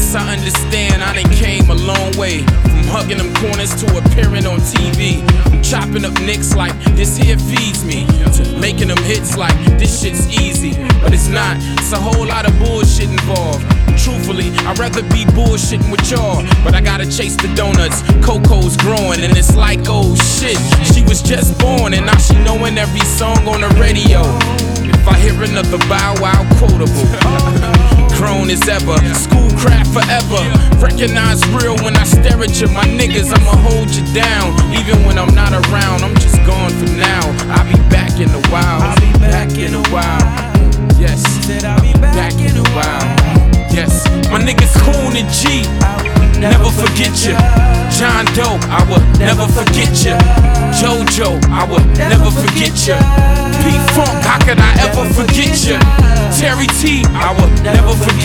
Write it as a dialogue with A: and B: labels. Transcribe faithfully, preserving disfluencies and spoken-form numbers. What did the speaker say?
A: Yes, I understand, I done came a long way, from hugging them corners to appearing on T V. I'm chopping up nicks like this here feeds me, to making them hits like this shit's easy. But it's not, it's a whole lot of bullshit involved. Truthfully, I'd rather be bullshitting with y'all, but I gotta chase the donuts. Coco's growing and it's like, oh shit, she was just born and now she knowing every song on the radio. If I hear another Bow Wow quotable, grown as ever, schoolcraft forever. Recognize real when I stare at you, my niggas, I'ma hold you down. Even when I'm not around, I'm just gone for now. I'll be back in a while,
B: I'll be back in a while.
A: Yes,
B: Said I'll be back in a while.
A: yes, my niggas Coon and G, never forget you. John Doe, I will never forget you. JoJo, I will never forget you. P-Funk, how could I ever forget you? Terry T, I will never forget